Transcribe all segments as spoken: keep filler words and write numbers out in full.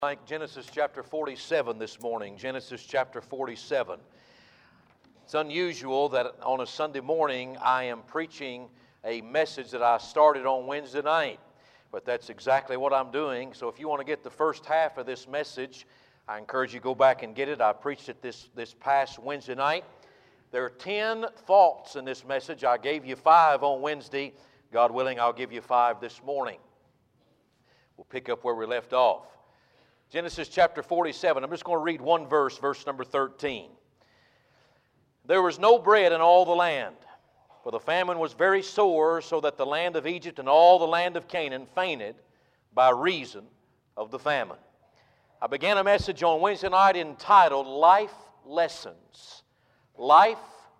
Like Genesis chapter forty-seven this morning, Genesis chapter forty-seven. It's unusual that on a Sunday morning I am preaching a message that I started on Wednesday night, but that's exactly what I'm doing. So if you want to get the first half of this message, I encourage you to go back and get it. I preached it this, this past Wednesday night. There are ten thoughts in this message. I gave you five on Wednesday. God willing, I'll give you five this morning. We'll pick up where we left off. Genesis chapter forty-seven, I'm just going to read one verse, verse number thirteen. There was no bread in all the land, for the famine was very sore, so that the land of Egypt and all the land of Canaan fainted by reason of the famine. I began a message on Wednesday night entitled Life Lessons. Life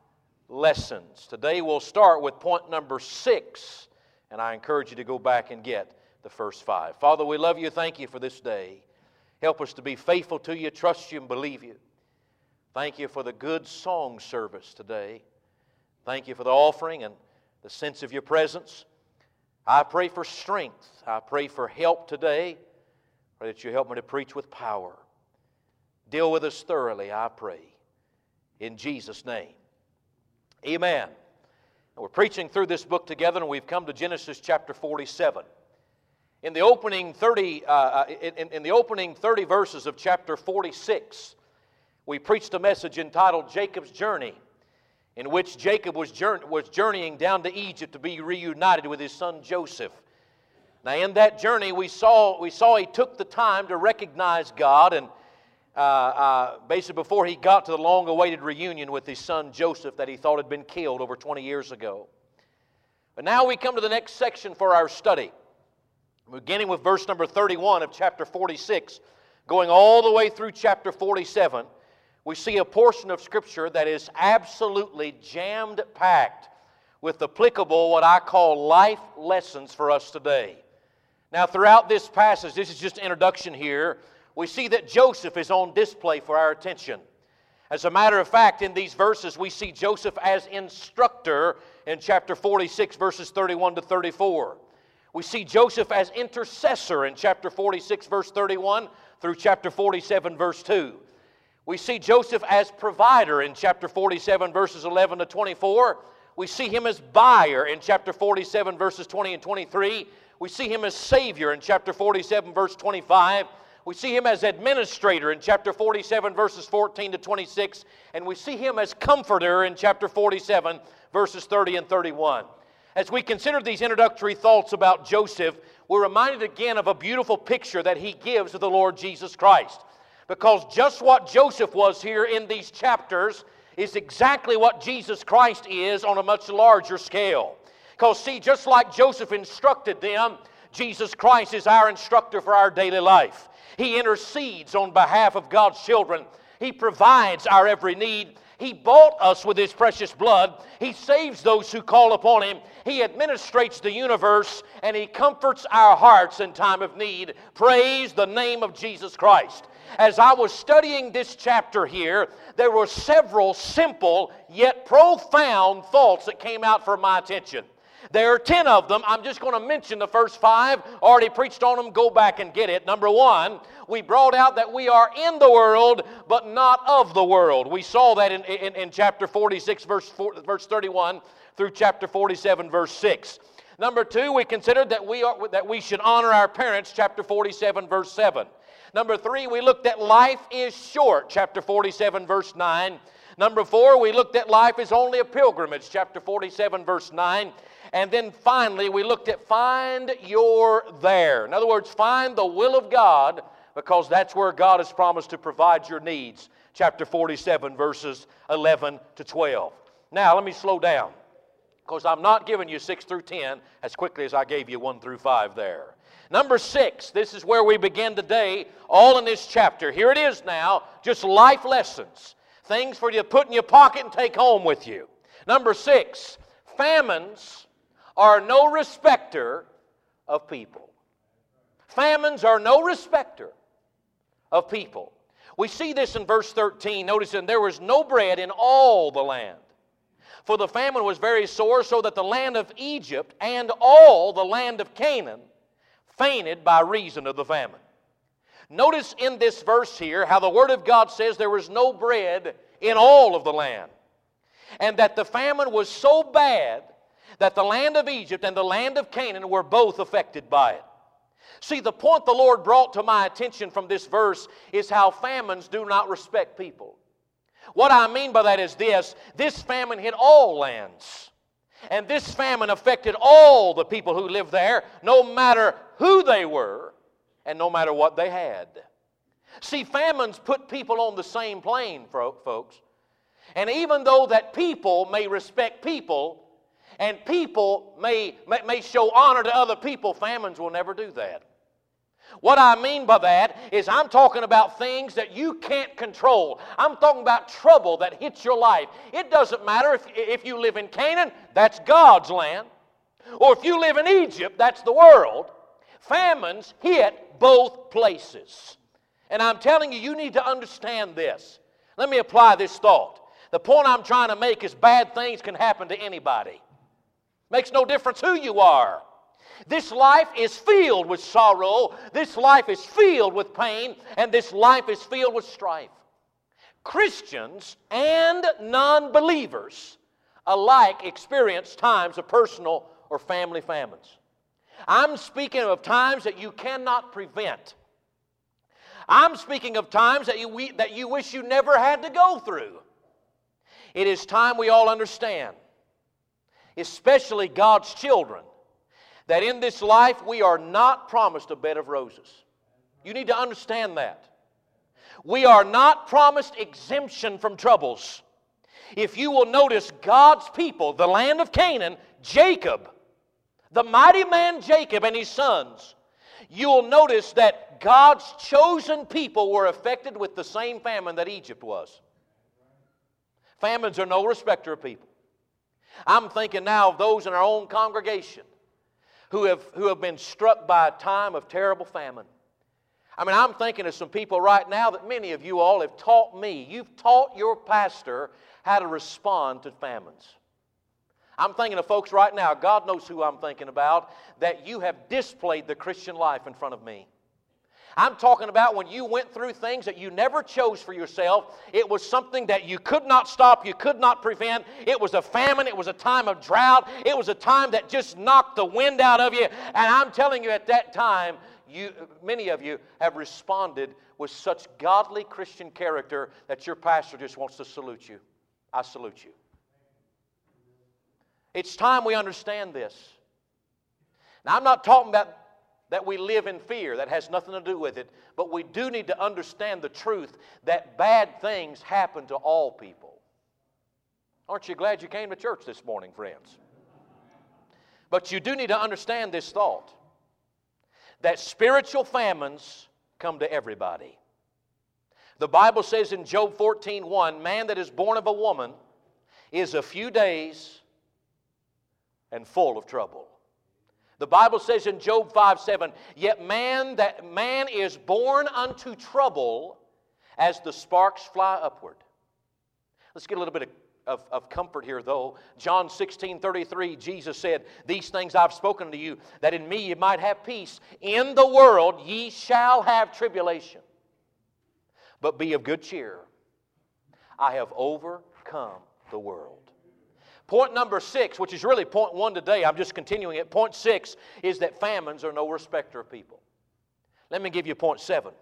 Lessons. Today we'll start with point number six, and I encourage you to go back and get the first five. Father, we love you. Thank you for this day. Help us to be faithful to you, trust you, and believe you. Thank you for the good song service today. Thank you for the offering and the sense of your presence. I pray for strength. I pray for help today. Pray that you help me to preach with power. Deal with us thoroughly, I pray. In Jesus' name. Amen. And we're preaching through this book together, and we've come to Genesis chapter forty-seven. In the opening thirty, uh, in, in the opening thirty verses of chapter forty-six, we preached a message entitled Jacob's Journey, in which Jacob was, journey, was journeying down to Egypt to be reunited with his son Joseph. Now, in that journey, we saw we saw he took the time to recognize God, and uh, uh, basically before he got to the long-awaited reunion with his son Joseph that he thought had been killed over twenty years ago. But now we come to the next section for our study. Beginning with verse number thirty-one of chapter forty-six, going all the way through chapter forty-seven, we see a portion of Scripture that is absolutely jammed-packed with applicable, what I call life lessons for us today. Now, throughout this passage, this is just an introduction here, we see that Joseph is on display for our attention. As a matter of fact, in these verses, we see Joseph as instructor in chapter forty-six, verses thirty-one to thirty-four. We see Joseph as intercessor in chapter forty-six, verse thirty-one through chapter forty-seven, verse two. We see Joseph as provider in chapter forty-seven, verses eleven to twenty-four. We see him as buyer in chapter forty-seven, verses twenty and twenty-three. We see him as Savior in chapter forty-seven, verse twenty-five. We see him as administrator in chapter forty-seven, verses fourteen to twenty-six. And we see him as comforter in chapter forty-seven, verses thirty and thirty-one. As we consider these introductory thoughts about Joseph, we're reminded again of a beautiful picture that he gives of the Lord Jesus Christ. Because just what Joseph was here in these chapters is exactly what Jesus Christ is on a much larger scale. Because see, just like Joseph instructed them, Jesus Christ is our instructor for our daily life. He intercedes on behalf of God's children. He provides our every need. He bought us with His precious blood. He saves those who call upon Him. He administrates the universe, and He comforts our hearts in time of need. Praise the name of Jesus Christ. As I was studying this chapter here, there were several simple yet profound thoughts that came out for my attention. There are ten of them. I'm just going to mention the first five. Already preached on them. Go back and get it. Number one, we brought out that we are in the world, but not of the world. We saw that in, in, in chapter forty-six, verse, four, verse thirty-one, through chapter forty-seven, verse six. Number two, we considered that we, are, that we should honor our parents, chapter forty-seven, verse seven. Number three, we looked at life is short, chapter forty-seven, verse nine. Number four, we looked at life is only a pilgrimage, chapter forty-seven, verse nine. And then finally, we looked at find your there. In other words, find the will of God, because that's where God has promised to provide your needs. Chapter forty-seven, verses eleven to twelve. Now, let me slow down, because I'm not giving you six through ten as quickly as I gave you one through five there. Number six, this is where we begin today, all in this chapter. Here it is now, just life lessons. Things for you to put in your pocket and take home with you. Number six, famines are no respecter of people. Famines are no respecter of people. We see this in verse thirteen. Notice, and there was no bread in all the land. For the famine was very sore, so that the land of Egypt and all the land of Canaan fainted by reason of the famine. Notice in this verse here how the Word of God says there was no bread in all of the land, and that the famine was so bad that the land of Egypt and the land of Canaan were both affected by it. See, the point the Lord brought to my attention from this verse is how famines do not respect people. What I mean by that is this: this famine hit all lands. And this famine affected all the people who lived there, no matter who they were and no matter what they had. See, famines put people on the same plane, folks. And even though that people may respect people and people may, may, may show honor to other people, famines will never do that. What I mean by that is I'm talking about things that you can't control. I'm talking about trouble that hits your life. It doesn't matter if, if you live in Canaan, that's God's land. Or if you live in Egypt, that's the world. Famines hit both places. And I'm telling you, you need to understand this. Let me apply this thought. The point I'm trying to make is bad things can happen to anybody. Makes no difference who you are. This life is filled with sorrow, this life is filled with pain, and this life is filled with strife. Christians and non-believers alike experience times of personal or family famines. I'm speaking of times that you cannot prevent. I'm speaking of times that you, that you wish you never had to go through. It is time we all understand, especially God's children, that in this life we are not promised a bed of roses. You need to understand that. We are not promised exemption from troubles. If you will notice, God's people, the land of Canaan, Jacob, the mighty man Jacob and his sons, you'll notice that God's chosen people were affected with the same famine that Egypt was. Famines are no respecter of people. I'm thinking now of those in our own congregation who have, who have been struck by a time of terrible famine. I mean, I'm thinking of some people right now that many of you all have taught me. You've taught your pastor how to respond to famines. I'm thinking of folks right now, God knows who I'm thinking about, that you have displayed the Christian life in front of me. I'm talking about when you went through things that you never chose for yourself. It was something that you could not stop, you could not prevent. It was a famine, it was a time of drought, it was a time that just knocked the wind out of you. And I'm telling you, at that time, you, many of you have responded with such godly Christian character that your pastor just wants to salute you. I salute you. It's time we understand this. Now, I'm not talking about that we live in fear. That has nothing to do with it. But we do need to understand the truth that bad things happen to all people. Aren't you glad you came to church this morning, friends? But you do need to understand this thought, that spiritual famines come to everybody. The Bible says in Job fourteen one, man that is born of a woman is a few days and full of trouble. The Bible says in Job five seven, yet man that man is born unto trouble as the sparks fly upward. Let's get a little bit of, of, of comfort here, though. John sixteen thirty-three, Jesus said, these things I've spoken to you, that in me you might have peace. In the world ye shall have tribulation. But be of good cheer. I have overcome the world. Point number six, which is really point one today, I'm just continuing it. Point six is that famines are no respecter of people. Let me give you point seven.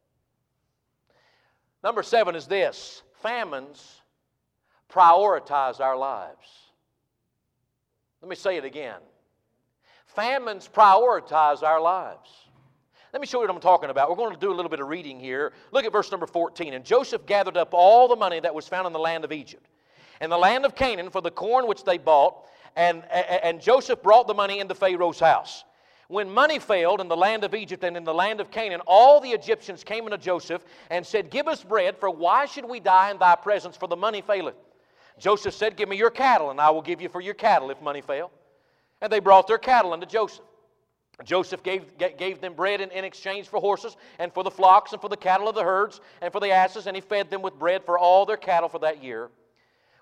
Number seven is this: famines prioritize our lives. Let me say it again. Famines prioritize our lives. Let me show you what I'm talking about. We're going to do a little bit of reading here. Look at verse number fourteen. And Joseph gathered up all the money that was found in the land of Egypt and the land of Canaan for the corn which they bought, and, and Joseph brought the money into Pharaoh's house. When money failed in the land of Egypt and in the land of Canaan, all the Egyptians came unto Joseph and said, give us bread, for why should we die in thy presence, for the money faileth? Joseph said, give me your cattle, and I will give you for your cattle if money fail. And they brought their cattle unto Joseph. Joseph gave, gave them bread in, in exchange for horses, and for the flocks, and for the cattle of the herds, and for the asses, and he fed them with bread for all their cattle for that year.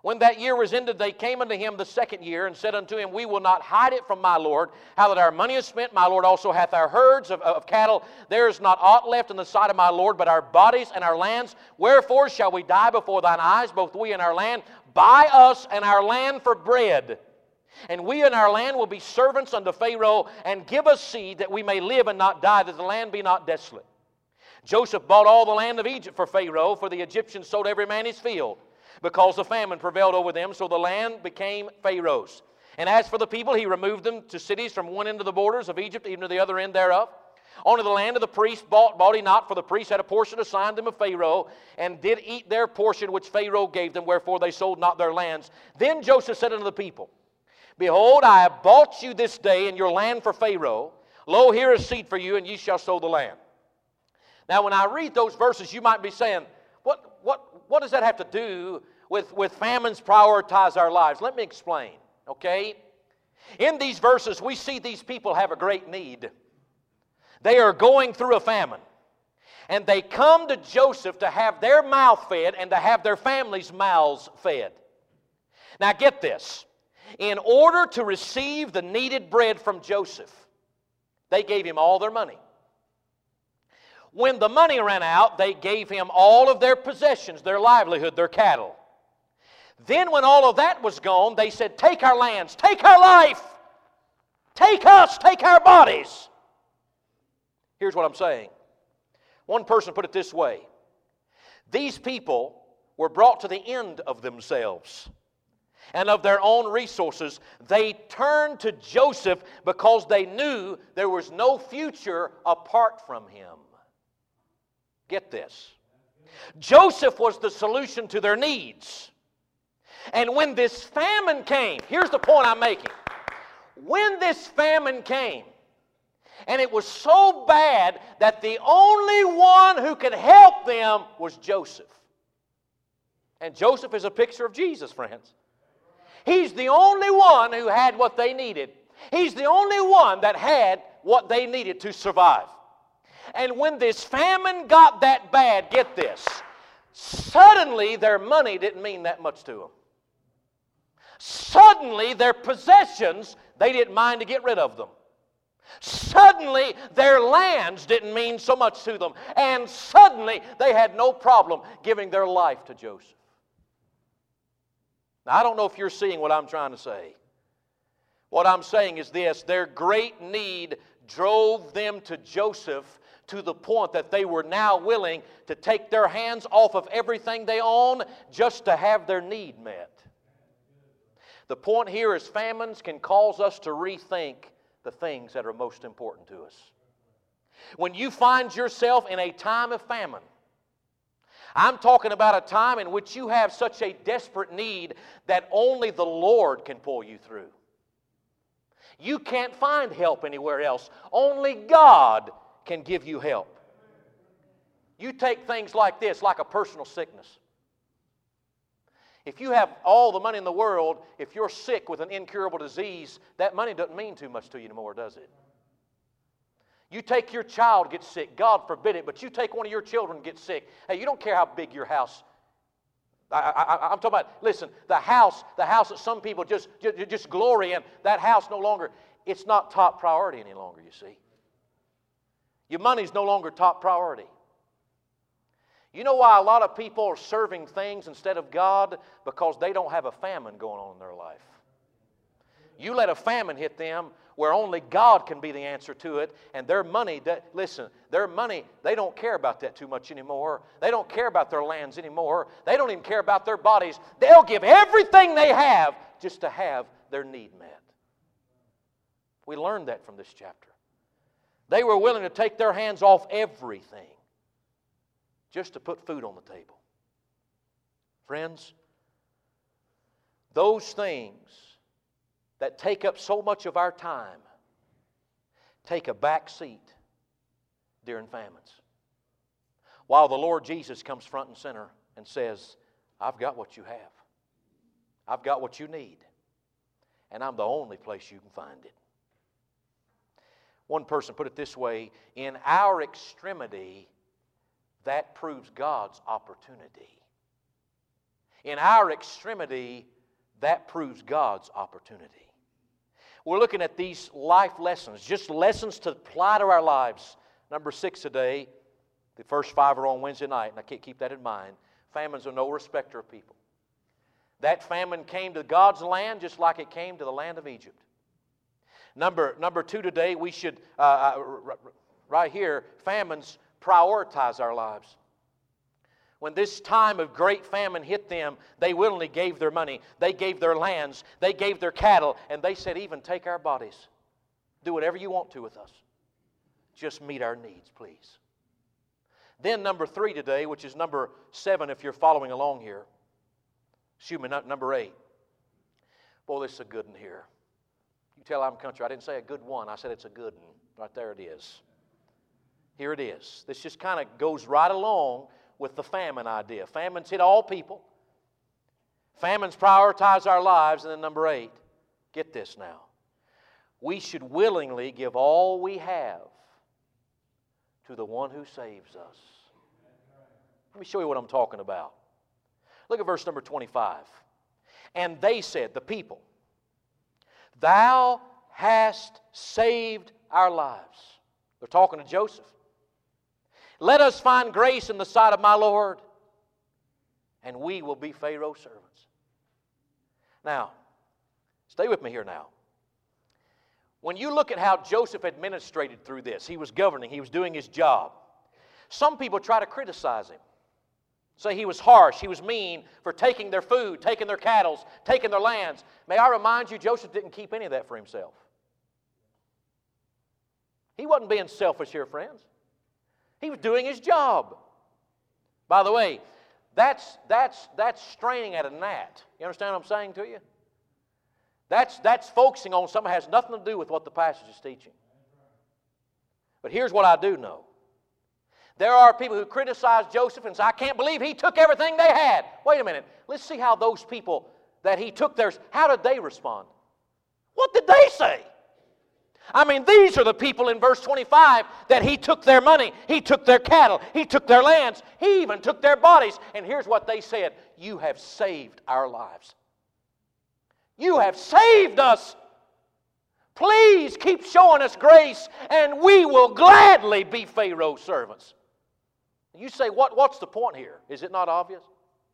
When that year was ended, they came unto him the second year, and said unto him, We will not hide it from my lord, how that our money is spent. My lord also hath our herds of, of cattle. There is not aught left in the sight of my lord, but our bodies and our lands. Wherefore shall we die before thine eyes, both we and our land? Buy us and our land for bread. And we and our land will be servants unto Pharaoh, and give us seed, that we may live and not die, that the land be not desolate. Joseph bought all the land of Egypt for Pharaoh, for the Egyptians sold every man his field, because the famine prevailed over them, so the land became Pharaoh's. And as for the people, he removed them to cities from one end of the borders of Egypt, even to the other end thereof. Only the land of the priests bought, bought he not, for the priests had a portion assigned them of Pharaoh, and did eat their portion which Pharaoh gave them, wherefore they sold not their lands. Then Joseph said unto the people, Behold, I have bought you this day in your land for Pharaoh. Lo, here is seed for you, and ye shall sow the land. Now, when I read those verses, you might be saying, what, what, what does that have to do with, with famines prioritize our lives? Let me explain, okay? In these verses, we see these people have a great need. They are going through a famine. And they come to Joseph to have their mouth fed and to have their families' mouths fed. Now, get this. In order to receive the needed bread from Joseph, they gave him all their money. When the money ran out, they gave him all of their possessions, their livelihood, their cattle. Then when all of that was gone, they said, Take our lands, take our life, take us, take our bodies. Here's what I'm saying. One person put it this way. These people were brought to the end of themselves and of their own resources. They turned to Joseph because they knew there was no future apart from him. Get this. Joseph was the solution to their needs. And when this famine came, here's the point I'm making. When this famine came, and it was so bad that the only one who could help them was Joseph. And Joseph is a picture of Jesus, friends. He's the only one who had what they needed. He's the only one that had what they needed to survive. And when this famine got that bad, get this, suddenly their money didn't mean that much to them. Suddenly their possessions, they didn't mind to get rid of them. Suddenly their lands didn't mean so much to them. And suddenly they had no problem giving their life to Joseph. Now, I don't know if you're seeing what I'm trying to say. What I'm saying is this: their great need drove them to Joseph to the point that they were now willing to take their hands off of everything they own just to have their need met. The point here is famines can cause us to rethink the things that are most important to us. When you find yourself in a time of famine, I'm talking about a time in which you have such a desperate need that only the Lord can pull you through. You can't find help anywhere else. Only God can give you help. You take things like this, like a personal sickness. If you have all the money in the world, if you're sick with an incurable disease, that money doesn't mean too much to you anymore, does it? You take your child gets sick, God forbid it, but you take one of your children get sick. Hey, you don't care how big your house. I, I, I'm talking about, listen, the house, the house that some people just, just, just glory in, that house no longer, it's not top priority any longer, you see. Your money's no longer top priority. You know why a lot of people are serving things instead of God? Because they don't have a famine going on in their life. You let a famine hit them where only God can be the answer to it, and their money, that, listen, their money, they don't care about that too much anymore. They don't care about their lands anymore. They don't even care about their bodies. They'll give everything they have just to have their need met. We learned that from this chapter. They were willing to take their hands off everything just to put food on the table. Friends, those things that take up so much of our time take a back seat during famines. While the Lord Jesus comes front and center and says, I've got what you have. I've got what you need. And I'm the only place you can find it. One person put it this way: in our extremity, that proves God's opportunity. In our extremity, that proves God's opportunity. We're looking at these life lessons, just lessons to apply to our lives. Number six today, the first five are on Wednesday night, and I can't keep that in mind. Famines are no respecter of people. That famine came to God's land just like it came to the land of Egypt. Number, number two today, we should, uh, right here, famines prioritize our lives. When this time of great famine hit them, they willingly gave their money, they gave their lands, they gave their cattle, and they said, even take our bodies. Do whatever you want to with us. Just meet our needs, please. Then number three today, which is number seven if you're following along here. Excuse me, not number eight. Boy, this is a good one here. You tell I'm country. I didn't say a good one. I said it's a good one. Right there it is. Here it is. This just kind of goes right along with the famine idea. Famines hit all people. Famines prioritize our lives. And then number eight, get this now. We should willingly give all we have to the one who saves us. Let me show you what I'm talking about. Look at verse number twenty-five. And they said, the people, Thou hast saved our lives. They're talking to Joseph. Let us find grace in the sight of my Lord, and we will be Pharaoh's servants. Now, stay with me here now. When you look at how Joseph administrated through this, he was governing, he was doing his job. Some people try to criticize him. Say he was harsh, he was mean for taking their food, taking their cattle, taking their lands. May I remind you, Joseph didn't keep any of that for himself. He wasn't being selfish here, friends. He was doing his job. By the way, that's, that's, that's straining at a gnat. You understand what I'm saying to you? That's, that's focusing on something that has nothing to do with what the passage is teaching. But here's what I do know. There are people who criticize Joseph and say, I can't believe he took everything they had. Wait a minute. Let's see how those people that he took theirs, how did they respond? What did they say? I mean, these are the people in verse twenty-five that he took their money, he took their cattle, he took their lands, he even took their bodies. And here's what they said. You have saved our lives. You have saved us. Please keep showing us grace and we will gladly be Pharaoh's servants. You say, what, what's the point here? Is it not obvious?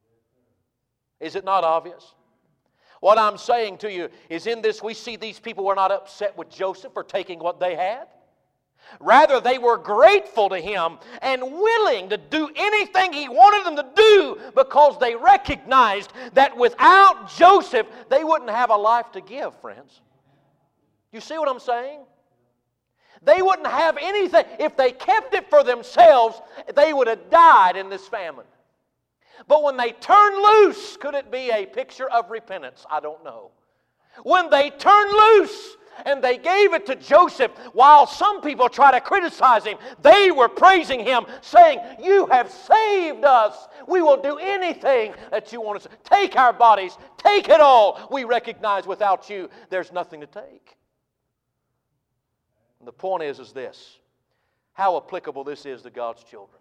Is it not obvious? What I'm saying to you is in this we see these people were not upset with Joseph for taking what they had. Rather, they were grateful to him and willing to do anything he wanted them to do because they recognized that without Joseph, they wouldn't have a life to give, friends. You see what I'm saying? They wouldn't have anything. If they kept it for themselves, they would have died in this famine. But when they turned loose, could it be a picture of repentance? I don't know. When they turned loose and they gave it to Joseph, while some people try to criticize him, they were praising him, saying, you have saved us. We will do anything that you want us to. Take our bodies. Take it all. We recognize without you, there's nothing to take. And the point is, is this. How applicable this is to God's children.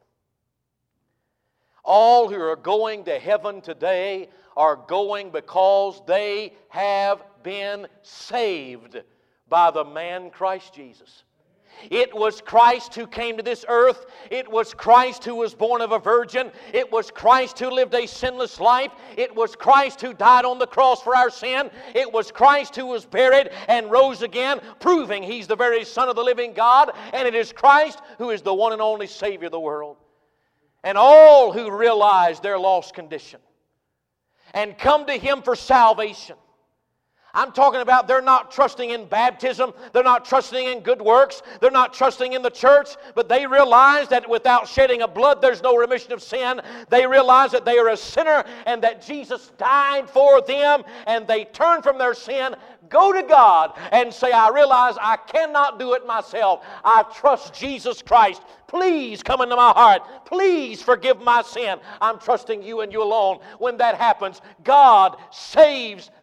All who are going to heaven today are going because they have been saved by the man Christ Jesus. It was Christ who came to this earth. It was Christ who was born of a virgin. It was Christ who lived a sinless life. It was Christ who died on the cross for our sin. It was Christ who was buried and rose again, proving He's the very Son of the living God. And it is Christ who is the one and only Savior of the world. And all who realize their lost condition and come to Him for salvation. I'm talking about they're not trusting in baptism. They're not trusting in good works. They're not trusting in the church. But they realize that without shedding of blood, there's no remission of sin. They realize that they are a sinner and that Jesus died for them. And they turn from their sin, go to God and say, I realize I cannot do it myself. I trust Jesus Christ. Please come into my heart. Please forgive my sin. I'm trusting you and you alone. When that happens, God saves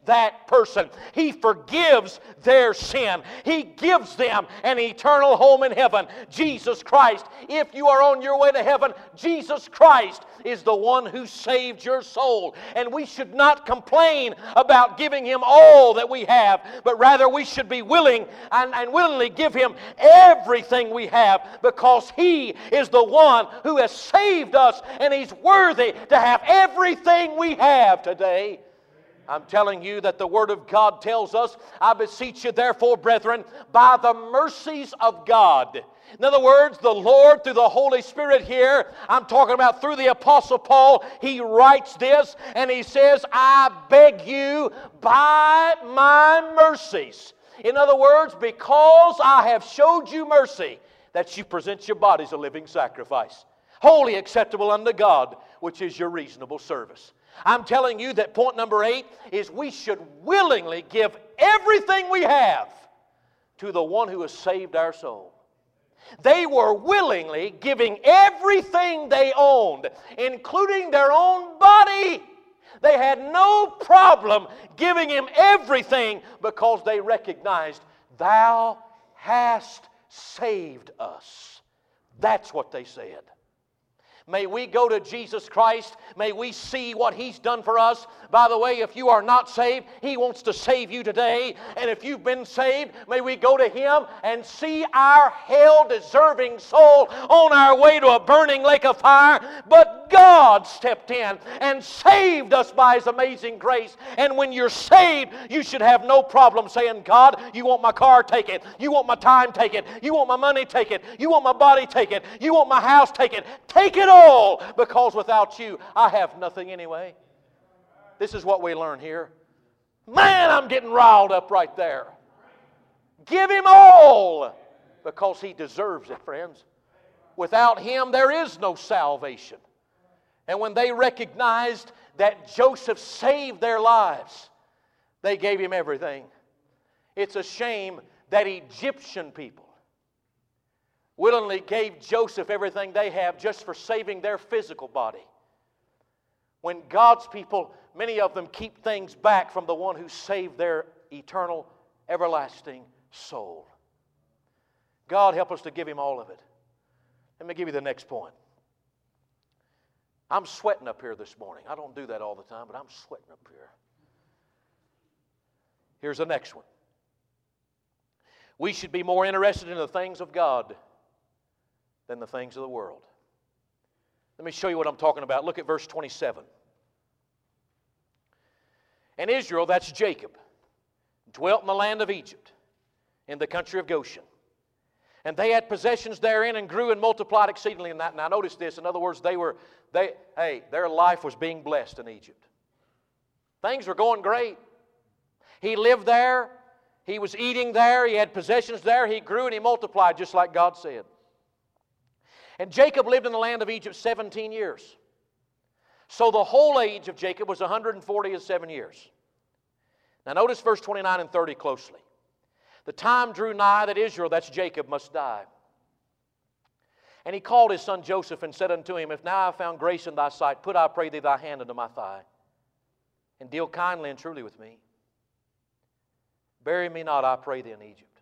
that person. He forgives their sin. He gives them an eternal home in heaven. Jesus Christ. If you are on your way to heaven, Jesus Christ is the one who saved your soul. And we should not complain about giving Him all that we have, but rather we should be willing and, and willingly give Him everything we have, because He is the one who has saved us, and He's worthy to have everything we have today. I'm telling you that the Word of God tells us, I beseech you therefore, brethren, by the mercies of God. In other words, the Lord, through the Holy Spirit here, I'm talking about through the Apostle Paul, he writes this and he says, I beg you by my mercies. In other words, because I have showed you mercy, that you present your bodies a living sacrifice, wholly acceptable unto God, which is your reasonable service. I'm telling you that point number eight is we should willingly give everything we have to the one who has saved our soul. They were willingly giving everything they owned, including their own body. They had no problem giving Him everything because they recognized, Thou hast saved us. That's what they said. May we go to Jesus Christ. May we see what He's done for us. By the way, if you are not saved, He wants to save you today. And if you've been saved, may we go to Him and see our hell-deserving soul on our way to a burning lake of fire. But God stepped in and saved us by His amazing grace. And when you're saved, you should have no problem saying, God, you want my car, take it. You want my time, take it. You want my money, take it. You want my body, take it. You want my house, take it. Take it all, because without you, I have nothing anyway. This is what we learn here. Man, I'm getting riled up right there. Give Him all, because He deserves it, friends. Without Him, there is no salvation. And when they recognized that Joseph saved their lives, they gave him everything. It's a shame that Egyptian people willingly gave Joseph everything they have just for saving their physical body. When God's people, many of them keep things back from the one who saved their eternal, everlasting soul. God help us to give Him all of it. Let me give you the next point. I'm sweating up here this morning. I don't do that all the time, but I'm sweating up here. Here's the next one. We should be more interested in the things of God than the things of the world. Let me show you what I'm talking about. Look at verse twenty-seven. And Israel, that's Jacob, dwelt in the land of Egypt, in the country of Goshen. And they had possessions therein and grew and multiplied exceedingly in that. Now notice this. In other words, they were, they, hey, their life was being blessed in Egypt. Things were going great. He lived there. He was eating there. He had possessions there. He grew and he multiplied just like God said. And Jacob lived in the land of Egypt seventeen years. So the whole age of Jacob was one hundred forty-seven years. Now notice verse twenty-nine and thirty closely. The time drew nigh that Israel, that's Jacob, must die. And he called his son Joseph and said unto him, If now I have found grace in thy sight, put, I pray thee, thy hand unto my thigh, and deal kindly and truly with me. Bury me not, I pray thee, in Egypt.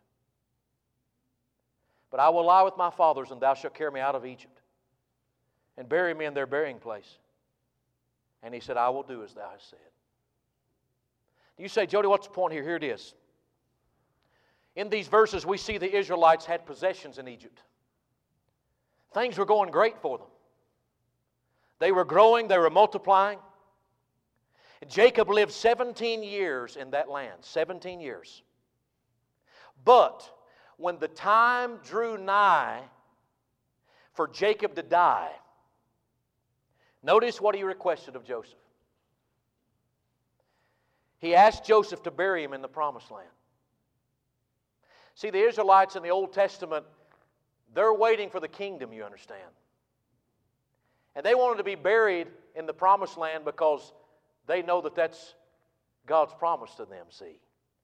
But I will lie with my fathers, and thou shalt carry me out of Egypt, and bury me in their burying place. And he said, I will do as thou hast said. You say, Jody, what's the point here? Here it is. In these verses, we see the Israelites had possessions in Egypt. Things were going great for them. They were growing, they were multiplying. Jacob lived seventeen years in that land, seventeen years. But when the time drew nigh for Jacob to die, notice what he requested of Joseph. He asked Joseph to bury him in the promised land. See, the Israelites in the Old Testament, they're waiting for the kingdom, you understand. And they wanted to be buried in the promised land because they know that that's God's promise to them, see.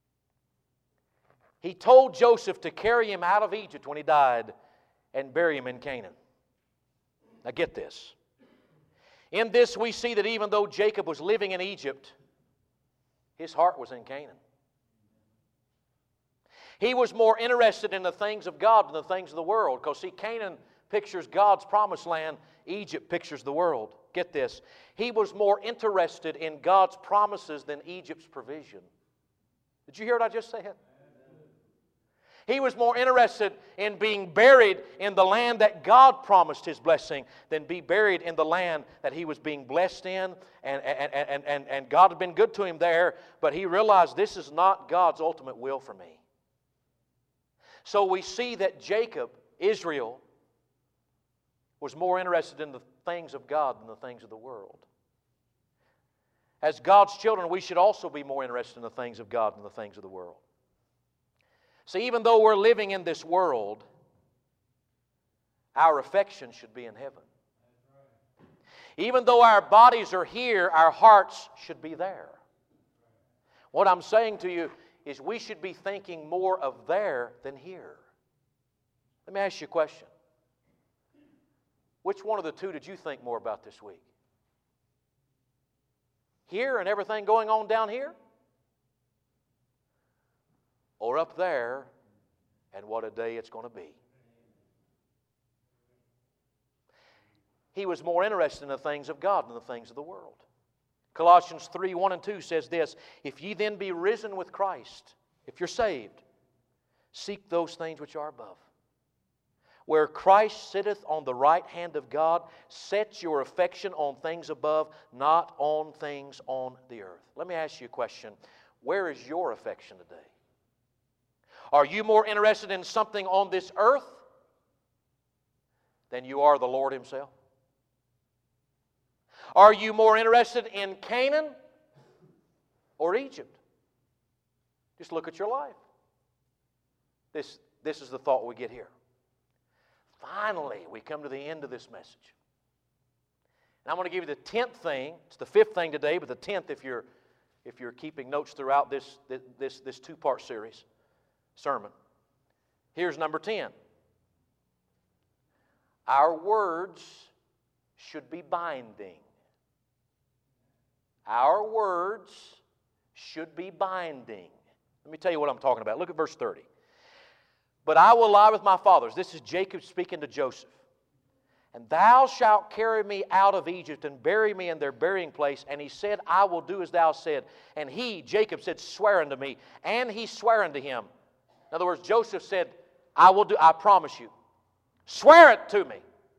He told Joseph to carry him out of Egypt when he died and bury him in Canaan. Now get this. In this we see that even though Jacob was living in Egypt, His heart was in Canaan. He was more interested in the things of God than the things of the world. Because, see, Canaan pictures God's promised land. Egypt pictures the world. Get this. He was more interested in God's promises than Egypt's provision. Did you hear what I just said? He was more interested in being buried in the land that God promised His blessing than be buried in the land that he was being blessed in. And, and, and, and, and God had been good to him there, but he realized this is not God's ultimate will for me. So we see that Jacob, Israel, was more interested in the things of God than the things of the world. As God's children, we should also be more interested in the things of God than the things of the world. See, even though we're living in this world, our affection should be in heaven. Even though our bodies are here, our hearts should be there. What I'm saying to you is we should be thinking more of there than here. Let me ask you a question. Which one of the two did you think more about this week? Here and everything going on down here? Or up there, and what a day it's going to be. He was more interested in the things of God than the things of the world. Colossians three, one and two says this, if ye then be risen with Christ, if you're saved, seek those things which are above. Where Christ sitteth on the right hand of God, set your affection on things above, not on things on the earth. Let me ask you a question. Where is your affection today? Are you more interested in something on this earth than you are the Lord Himself? Are you more interested in Canaan or Egypt? Just look at your life. This, this is the thought we get here. Finally, we come to the end of this message. And I'm going to give you the tenth thing. It's the fifth thing today, but the tenth if you're, if you're keeping notes throughout this, this, this two-part series sermon. Here's number ten. Our words should be binding. Our words should be binding. Let me tell you what I'm talking about. Look at verse thirty. But I will lie with my fathers. This is Jacob speaking to Joseph. And thou shalt carry me out of Egypt and bury me in their burying place. And he said, I will do as thou said. And he, Jacob, said, swear unto me. And he sware unto him. In other words, Joseph said, I will do, I promise you. Swear it to me.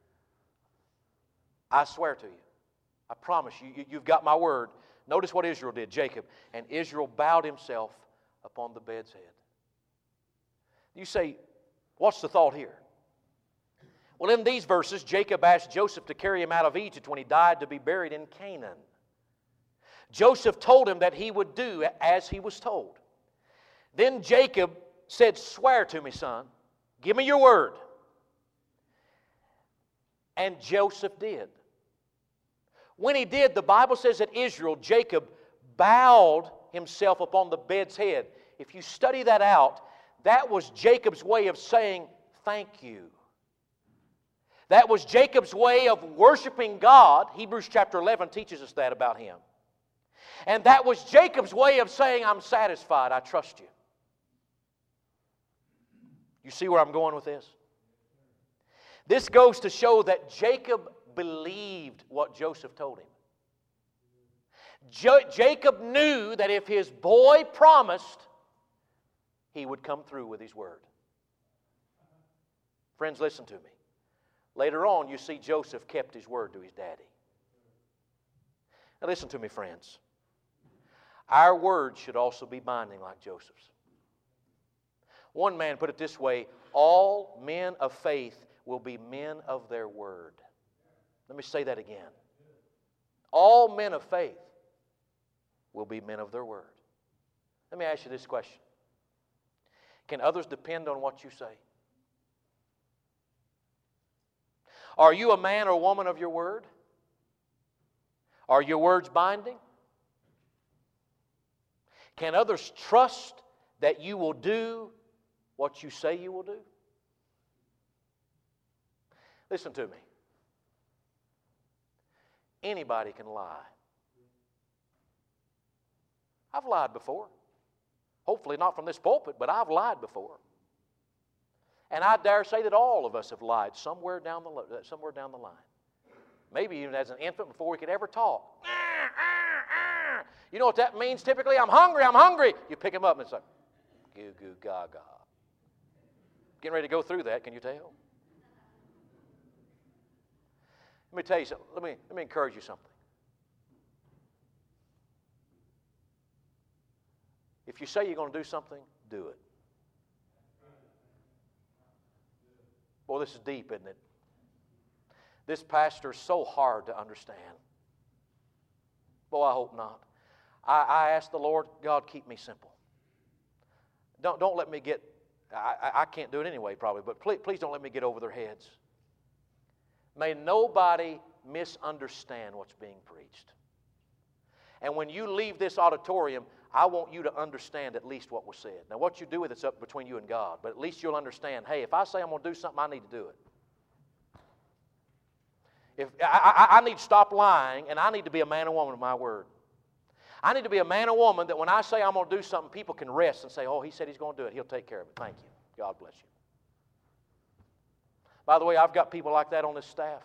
I swear to you. I promise you, you you've got my word. Notice what Israel did, Jacob. And Israel bowed himself upon the bed's head. You say, what's the thought here? Well, in these verses, Jacob asked Joseph to carry him out of Egypt when he died to be buried in Canaan. Joseph told him that he would do as he was told. Then Jacob said, swear to me, son. Give me your word. And Joseph did. When he did, the Bible says that Israel, Jacob, bowed himself upon the bed's head. If you study that out, that was Jacob's way of saying thank you. That was Jacob's way of worshiping God. Hebrews chapter eleven teaches us that about him. And that was Jacob's way of saying, I'm satisfied, I trust you. You see where I'm going with this? This goes to show that Jacob believed what Joseph told him. Jo- Jacob knew that if his boy promised, he would come through with his word. Friends, listen to me. Later on, you see Joseph kept his word to his daddy. Now listen to me, friends. Our word should also be binding like Joseph's. One man put it this way, all men of faith will be men of their word. Let me say that again. All men of faith will be men of their word. Let me ask you this question. Can others depend on what you say? Are you a man or woman of your word? Are your words binding? Can others trust that you will do what you say you will do? Listen to me. Anybody can lie. I've lied before. Hopefully not from this pulpit, but I've lied before. And I dare say that all of us have lied somewhere down the, somewhere down the line. Maybe even as an infant before we could ever talk. You know what that means typically? I'm hungry, I'm hungry. You pick him up and it's like, goo goo gaga. Getting ready to go through that, can you tell? Let me tell you something. Let me, let me encourage you something. If you say you're going to do something, do it. Boy, this is deep, isn't it? This pastor is so hard to understand. Boy, I hope not. I, I ask the Lord, God, keep me simple. Don't, don't let me get, I, I can't do it anyway probably, but please, please don't let me get over their heads. May nobody misunderstand what's being preached. And when you leave this auditorium, I want you to understand at least what was said. Now, what you do with it's up between you and God, but at least you'll understand, hey, if I say I'm going to do something, I need to do it. If I, I, I need to stop lying, and I need to be a man and woman of my word. I need to be a man and woman that when I say I'm going to do something, people can rest and say, oh, he said he's going to do it. He'll take care of it. Thank you. God bless you. By the way, I've got people like that on this staff.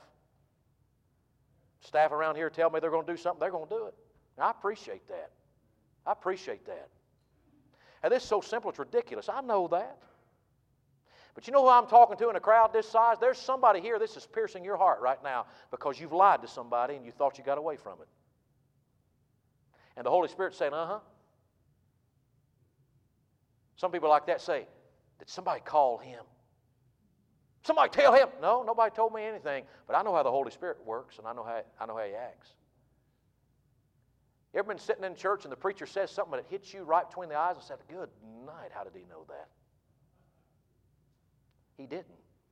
Staff around here tell me they're going to do something, they're going to do it. And I appreciate that. I appreciate that. And this is so simple, it's ridiculous. I know that. But you know who I'm talking to in a crowd this size? There's somebody here, this is piercing your heart right now because you've lied to somebody and you thought you got away from it. And the Holy Spirit's saying, uh-huh. Some people like that say, did somebody call him? Somebody tell him. No, nobody told me anything, but I know how the Holy Spirit works and I know how, I know how he acts. You ever been sitting in church and the preacher says something that hits you right between the eyes and said, good night, how did he know that? He didn't.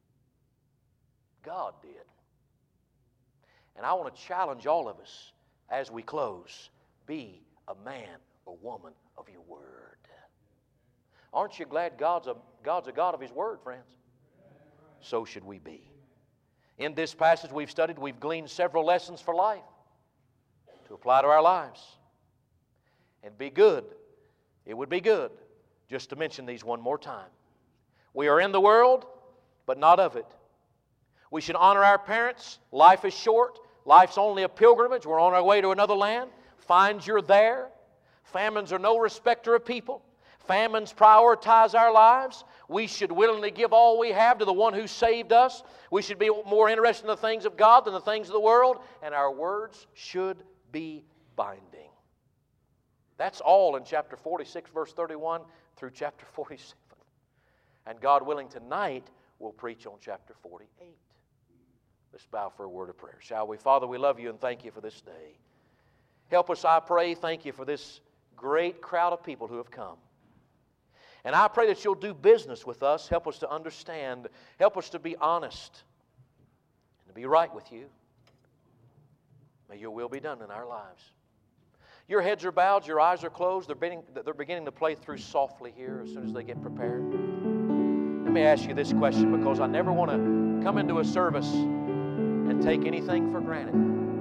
God did. And I want to challenge all of us as we close, be a man or woman of your word. Aren't you glad God's a, God's a God of His word, friends? So should we be. In this passage we've studied, we've gleaned several lessons for life to apply to our lives. And be good. It would be good just to mention these one more time. We are in the world, but not of it. We should honor our parents. Life is short. Life's only a pilgrimage. We're on our way to another land. Find you're there. Famines are no respecter of people. Famines prioritize our lives. We should willingly give all we have to the one who saved us. We should be more interested in the things of God than the things of the world. And our words should be binding. That's all in chapter forty-six, verse thirty-one through chapter forty-seven. And God willing, tonight we'll preach on chapter forty-eight. Let's bow for a word of prayer, shall we? Father, we love you and thank you for this day. Help us, I pray. Thank you for this great crowd of people who have come. And I pray that you'll do business with us. Help us to understand. Help us to be honest and to be right with you. May your will be done in our lives. Your heads are bowed, your eyes are closed. They're beginning, they're beginning to play through softly here as soon as they get prepared. Let me ask you this question because I never want to come into a service and take anything for granted.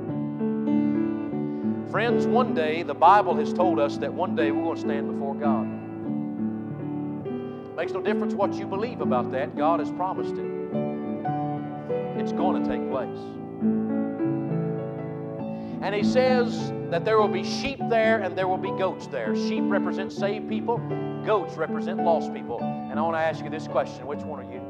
Friends, one day, the Bible has told us that one day we're going to stand before God. It makes no difference what you believe about that. God has promised it. It's going to take place. And He says that there will be sheep there and there will be goats there. Sheep represent saved people. Goats represent lost people. And I want to ask you this question. Which one are you?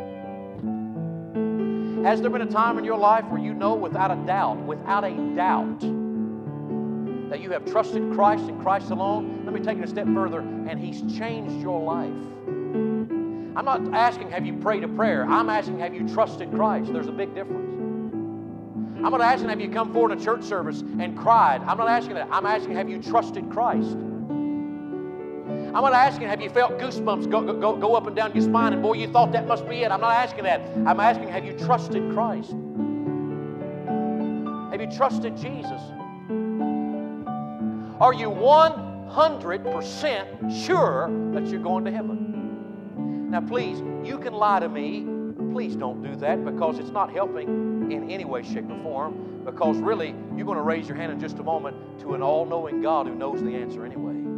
Has there been a time in your life where you know without a doubt, without a doubt, that you have trusted Christ and Christ alone? Let me take it a step further. And He's changed your life. I'm not asking have you prayed a prayer. I'm asking have you trusted Christ. There's a big difference. I'm not asking have you come forward in a church service and cried. I'm not asking that. I'm asking have you trusted Christ. I'm not asking have you felt goosebumps go, go, go up and down your spine and boy you thought that must be it. I'm not asking that. I'm asking have you trusted Christ. Have you trusted Jesus? Are you one hundred percent sure that you're going to heaven? Now please, you can lie to me. Please don't do that because it's not helping in any way, shape, or form. Because really, you're going to raise your hand in just a moment to an all-knowing God who knows the answer anyway.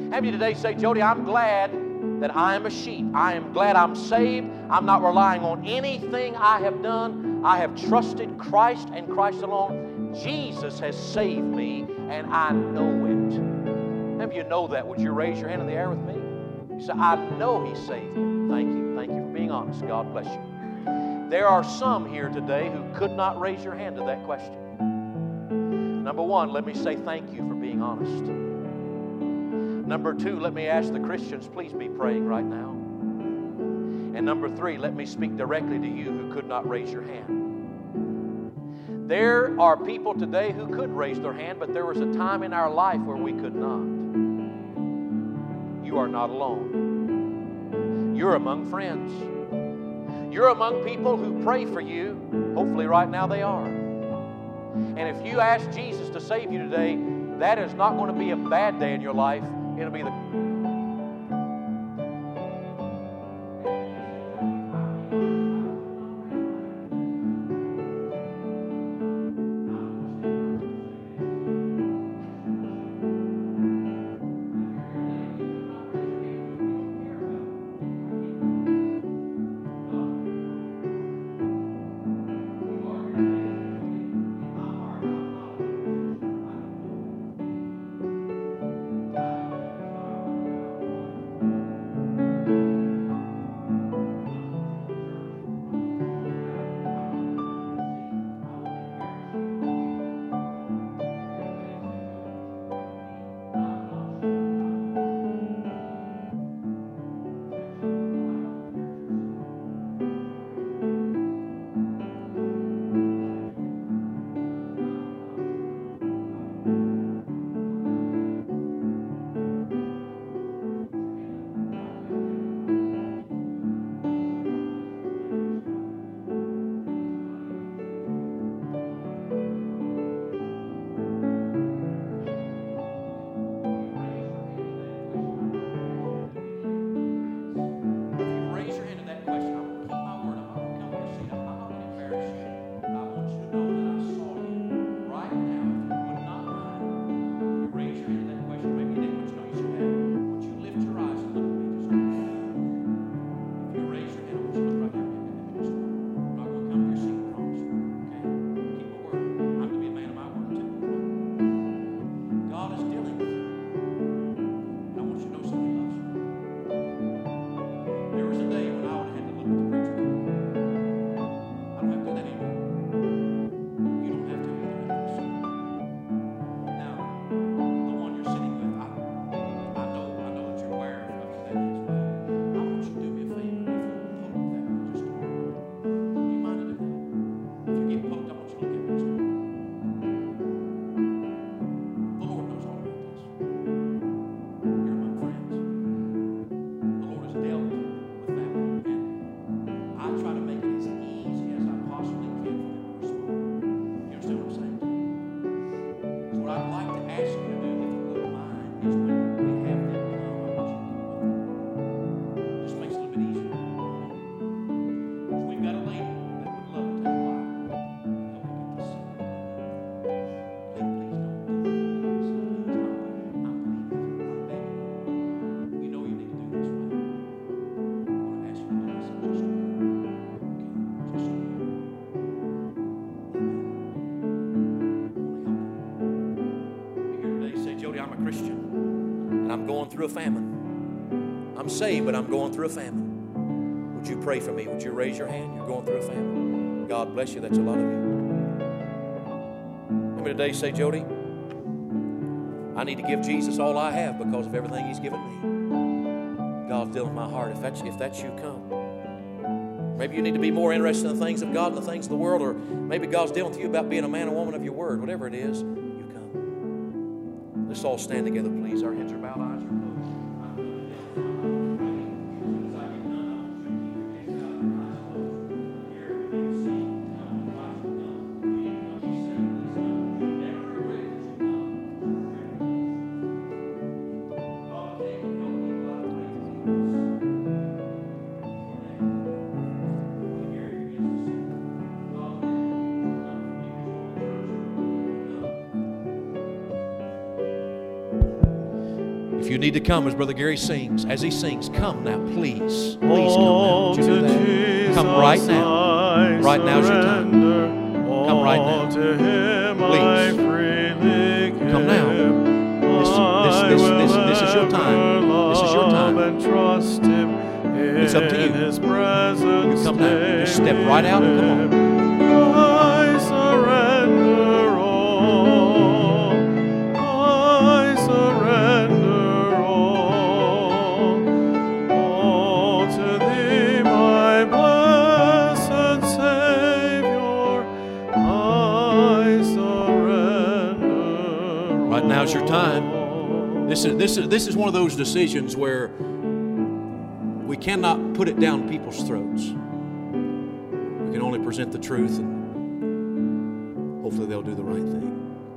How many today say, Jody, I'm glad that I am a sheep. I am glad I'm saved. I'm not relying on anything I have done. I have trusted Christ and Christ alone. Jesus has saved me, and I know it. How many of you know that? Would you raise your hand in the air with me? You say, I know He saved me. Thank you. Thank you for being honest. God bless you. There are some here today who could not raise your hand to that question. Number one, let me say thank you for being honest. Number two, let me ask the Christians, please be praying right now. And number three, let me speak directly to you who could not raise your hand. There are people today who could raise their hand, but there was a time in our life where we could not. You are not alone. You're among friends. You're among people who pray for you. Hopefully right now they are. And if you ask Jesus to save you today, that is not going to be a bad day in your life. It'll be the through a famine. I'm saved, but I'm going through a famine. Would you pray for me? Would you raise your hand? You're going through a famine. God bless you. That's a lot of you. Let me today say, Jody, I need to give Jesus all I have because of everything He's given me. God's dealing with my heart. If that's, if that's you, come. Maybe you need to be more interested in the things of God than the things of the world, or maybe God's dealing with you about being a man or woman of your word. Whatever it is, you come. Let's all stand together, please. Our heads are bowed, eyes are closed. If If you need to come as Brother Gary sings, as he sings, come now, please. Please come now. Would you do that? Come right now. Right now's your time. Come right now. Please. Come now. This, this, this, this, this is your time. This is your time. It's up to you. You come now. Just step right out and come on. I surrender all. I surrender all. All to Thee, my blessed Savior. I surrender. Right now's your time. This is this is this is one of those decisions where we cannot put it down people's throats. We can only present the truth, and hopefully they'll do the right thing.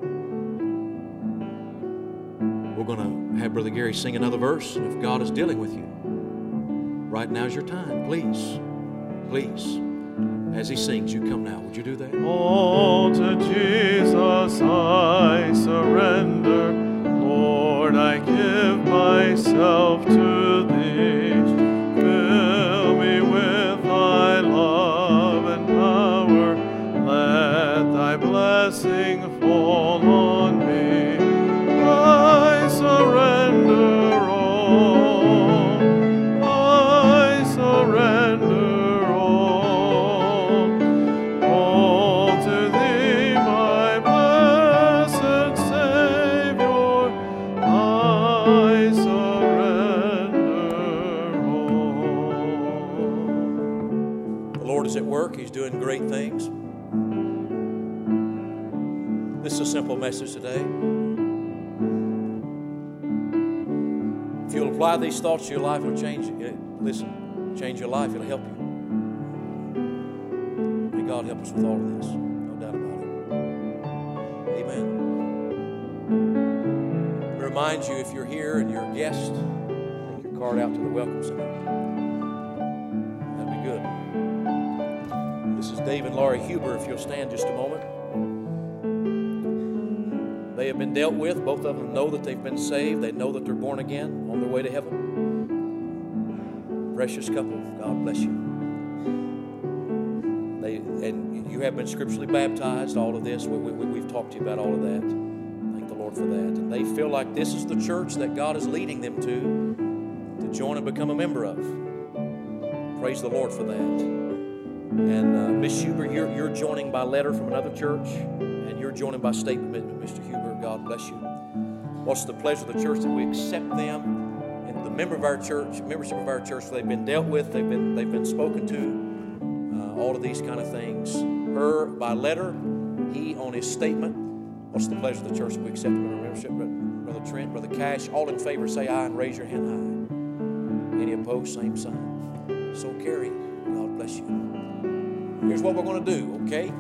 We're going to have Brother Gary sing another verse, and if God is dealing with you, right now's your time. Please, please, as he sings, you come now. Would you do that? All to Jesus I surrender. Lord, I give myself to Thee. Fill me with Thy love and power. Let Thy blessing fall on me. I surrender all. I surrender all. All to Thee, my blessed Savior. I surrender all. The Lord is at work. He's doing great things. This is a simple message today. If you'll apply these thoughts to your life, it'll change it. Listen, change your life. It'll help you. May God help us with all of this. No doubt about it. Amen. Let me remind you, if you're here and you're a guest, take your card out to the Welcome Center. That'd be good. This is Dave and Laurie Huber. If you'll stand just a moment. They have been dealt with. Both of them know that they've been saved. They know that they're born again, on their way to heaven. Precious couple. God bless you. They and you have been scripturally baptized. All of this, we, we, we've talked to you about all of that. Thank the Lord for that. And they feel like this is the church that God is leading them to, to join and become a member of. Praise the Lord for that. And uh, Miss Huber, you're, you're joining by letter from another church, and you're joining by state commitment, Mister Huber. God bless you. What's the pleasure of the church that we accept them and the member of our church, membership of our church. They've been dealt with. They've been they've been spoken to. Uh, all of these kind of things. Her by letter, he on his statement. What's the pleasure of the church that we accept them in our membership? Brother Trent, Brother Cash, all in favor, say aye and raise your hand high. Any opposed, same sign. So carry. God bless you. Here's what we're going to do, okay?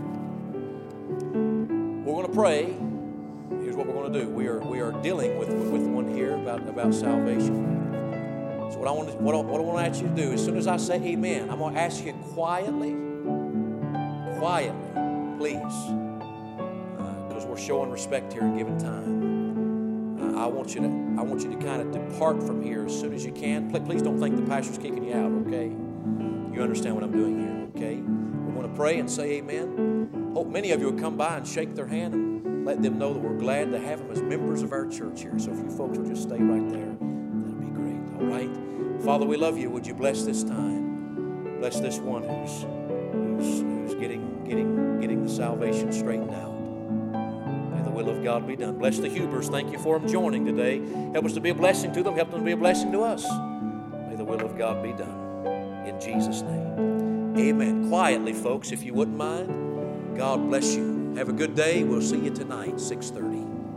We're going to pray. Here's what we're going to do. We are we are dealing with with one here about, about salvation. So what I want to what I, what I want to ask you to do, as soon as I say amen, I'm going to ask you quietly, quietly, please, because uh, we're showing respect here and giving time. Uh, I want you to I want you to kind of depart from here as soon as you can. Please, please don't think the pastor's kicking you out, okay? You understand what I'm doing here, okay? We're going to pray and say amen. Hope many of you will come by and shake their hand and let them know that we're glad to have them as members of our church here. So if you folks will just stay right there, that'd be great. All right? Father, we love you. Would you bless this time? Bless this one who's who's, who's getting getting getting the salvation straightened out. May the will of God be done. Bless the Hubers. Thank you for them joining today. Help us to be a blessing to them. Help them to be a blessing to us. May the will of God be done. In Jesus' name. Amen. Quietly, folks, if you wouldn't mind. God bless you. Have a good day. We'll see you tonight, six thirty.